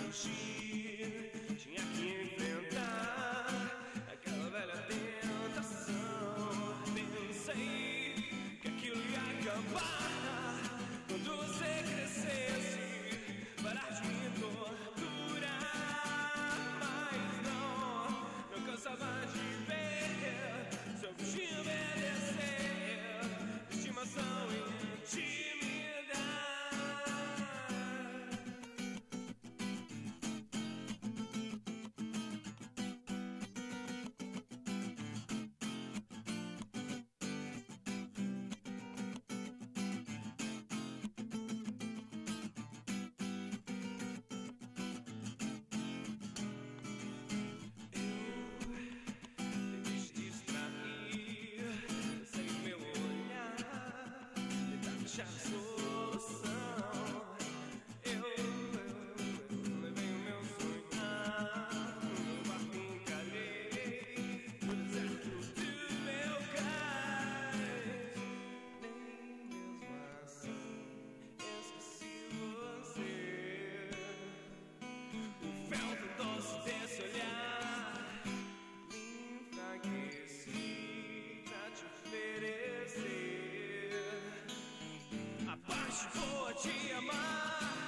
fugir, tinha que enfrentar aquela velha tentação. Pensei que aquilo ia acabar quando você crescesse, parar de me torturar. Mas não cansava de ver seu bichinho envelhecer, estimação e intimidade. A solução. Eu levei o meu sonhar no barco, encalhei no deserto do meu cais. Nem mesmo assim esqueci você. O feltro doce desse olhar me enfraqueci pra te oferecer. Abaixo vou te amar.